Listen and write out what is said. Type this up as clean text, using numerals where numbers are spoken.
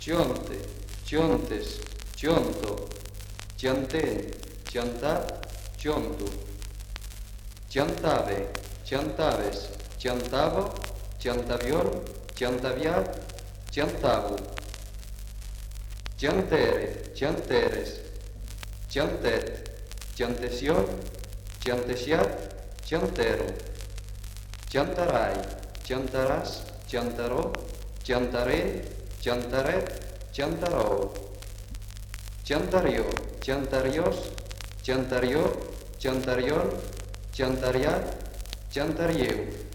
Cionte, ciontes, cionto, cianten, ciantat, ciontu. Ciantave, ciantaves, ciantavo, ciantavior, ciantaviat, ciantavu. Ciantere, cianteres, ciantet, ciantesior, ciantesiat, cianterum. Ciantarai, ciantaras, ciantarò, ciantare, ciantaret, ciantarò. Ciantario, ciantarios, ciantario, ciantarion, ciantariat, ciantarieu.